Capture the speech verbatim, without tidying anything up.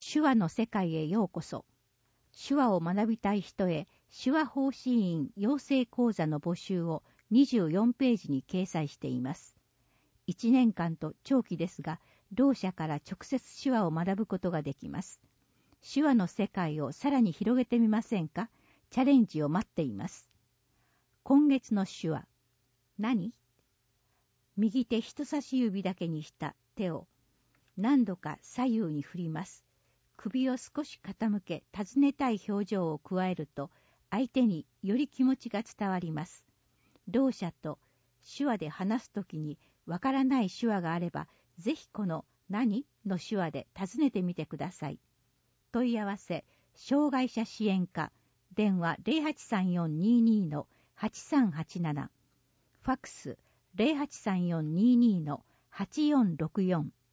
手話の世界へようこそ。手話を学びたい人へ手話奉仕員養成講座の募集をにじゅうよんページに掲載しています。いちねんかんと長期ですが、同社から直接手話を学ぶことができます。手話の世界をさらに広げてみませんか？チャレンジを待っています。今月の手話。何？右手人差し指だけにした手を何度か左右に振ります。首を少し傾け、尋ねたい表情を加えると、相手により気持ちが伝わります。ろう者と手話で話すときにわからない手話があれば、ぜひこの何の手話で尋ねてみてください。問い合わせ、障害者支援課、電話 ゼロはちさんよんにーにーのはちさんはちなな、ファックス ゼロはちさんよんにーにーのはちよんろくよん